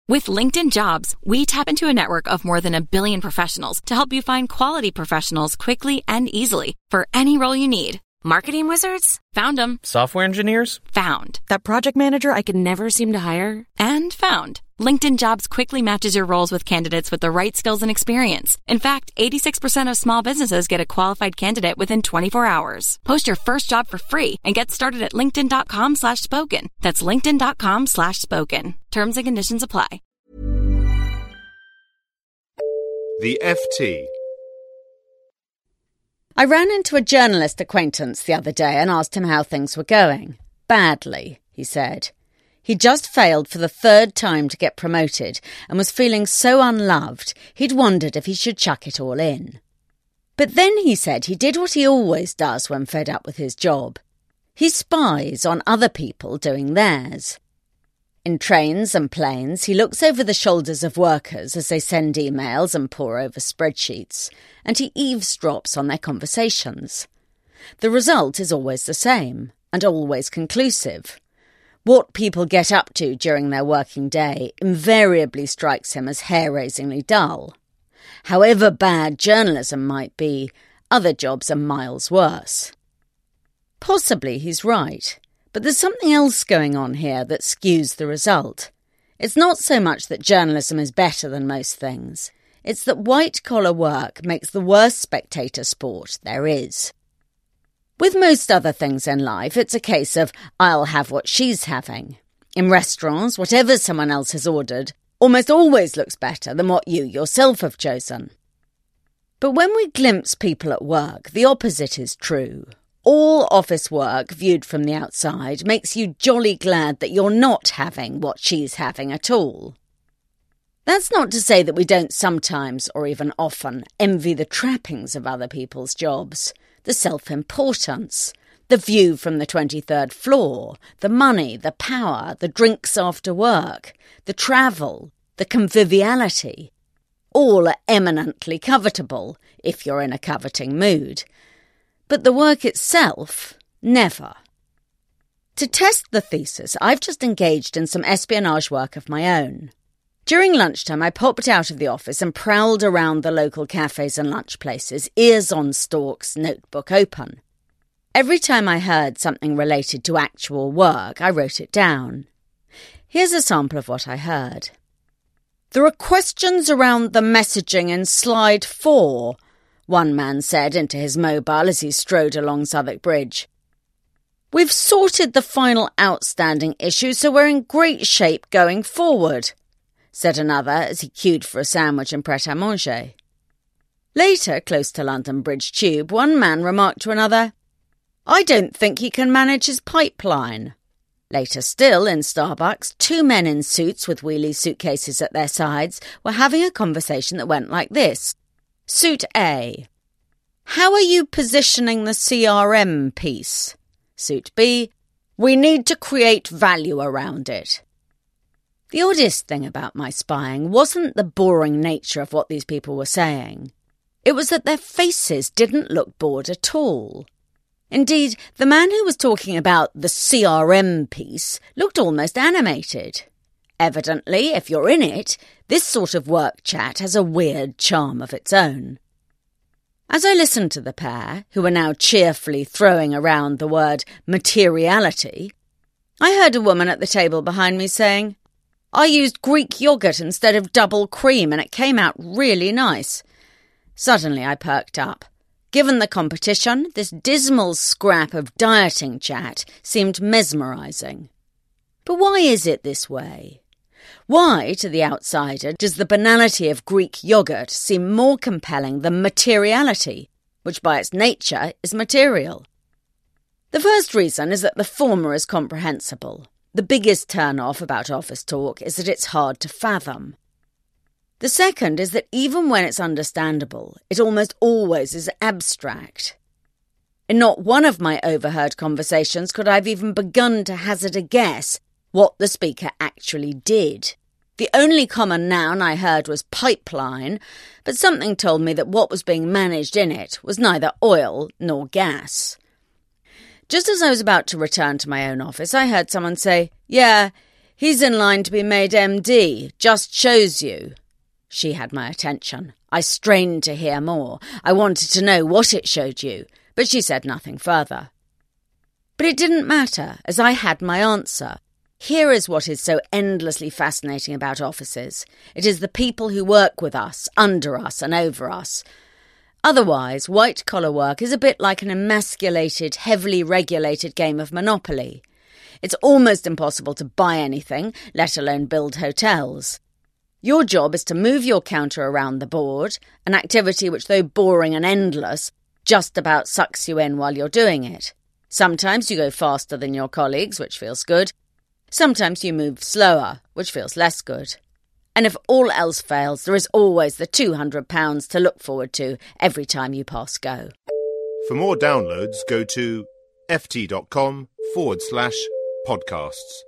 With LinkedIn Jobs, we tap into a network of more than 1 billion professionals to help you find quality professionals quickly and easily for any role you need. Marketing wizards? Found them. Software engineers? Found. That project manager I could never seem to hire? And found. LinkedIn Jobs quickly matches your roles with candidates with the right skills and experience. In fact, 86% of small businesses get a qualified candidate within 24 hours. Post your first job for free and get started at linkedin.com/spoken. That's linkedin.com/spoken. Terms and conditions apply. The FT. I ran into a journalist acquaintance the other day and asked him how things were going. Badly, he said. He just failed for the 3rd time to get promoted and was feeling so unloved he'd wondered if he should chuck it all in. But then he said he did what he always does when fed up with his job. He spies on other people doing theirs. In trains and planes, he looks over the shoulders of workers as they send emails and pore over spreadsheets, and he eavesdrops on their conversations. The result is always the same, and always conclusive. What people get up to during their working day invariably strikes him as hair-raisingly dull. However bad journalism might be, other jobs are miles worse. Possibly he's right. But there's something else going on here that skews the result. It's not so much that journalism is better than most things. It's that white-collar work makes the worst spectator sport there is. With most other things in life, it's a case of, I'll have what she's having. In restaurants, whatever someone else has ordered almost always looks better than what you yourself have chosen. But when we glimpse people at work, the opposite is true. All office work, viewed from the outside, makes you jolly glad that you're not having what she's having at all. That's not to say that we don't sometimes, or even often, envy the trappings of other people's jobs, the self-importance, the view from the 23rd floor, the money, the power, the drinks after work, the travel, the conviviality. All are eminently covetable, if you're in a coveting mood. But the work itself, never. To test the thesis, I've just engaged in some espionage work of my own. During lunchtime, I popped out of the office and prowled around the local cafes and lunch places, ears on stalks, notebook open. Every time I heard something related to actual work, I wrote it down. Here's a sample of what I heard. There are questions around the messaging in slide 4, one man said into his mobile as he strode along Southwark Bridge. We've sorted the final outstanding issue, so we're in great shape going forward, said another as he queued for a sandwich in Pret-a-Manger. Later, close to London Bridge Tube, one man remarked to another, I don't think he can manage his pipeline. Later still, in Starbucks, 2 men in suits with wheelie suitcases at their sides were having a conversation that went like this. Suit A. How are you positioning the CRM piece? Suit B. We need to create value around it. The oddest thing about my spying wasn't the boring nature of what these people were saying. It was that their faces didn't look bored at all. Indeed, the man who was talking about the CRM piece looked almost animated. Evidently, if you're in it, this sort of work chat has a weird charm of its own. As I listened to the pair, who were now cheerfully throwing around the word materiality, I heard a woman at the table behind me saying, I used Greek yoghurt instead of double cream and it came out really nice. Suddenly I perked up. Given the competition, this dismal scrap of dieting chat seemed mesmerising. But why is it this way? Why, to the outsider, does the banality of Greek yoghurt seem more compelling than materiality, which by its nature is material? The first reason is that the former is comprehensible. The biggest turn-off about office talk is that it's hard to fathom. The second is that even when it's understandable, it almost always is abstract. In not one of my overheard conversations could I have even begun to hazard a guess what the speaker actually did. The only common noun I heard was pipeline, but something told me that what was being managed in it was neither oil nor gas. Just as I was about to return to my own office, I heard someone say, yeah, He's in line to be made MD. Just shows you. She had my attention. I strained to hear more. I wanted to know what it showed you, but she said nothing further. But it didn't matter, as I had my answer. Here is what is so endlessly fascinating about offices. It is the people who work with us, under us and over us. Otherwise, white-collar work is a bit like an emasculated, heavily regulated game of Monopoly. It's almost impossible to buy anything, let alone build hotels. Your job is to move your counter around the board, an activity which, though boring and endless, just about sucks you in while you're doing it. Sometimes you go faster than your colleagues, which feels good. Sometimes you move slower, which feels less good. And if all else fails, there is always the £200 to look forward to every time you pass go. For more downloads, go to ft.com/podcasts.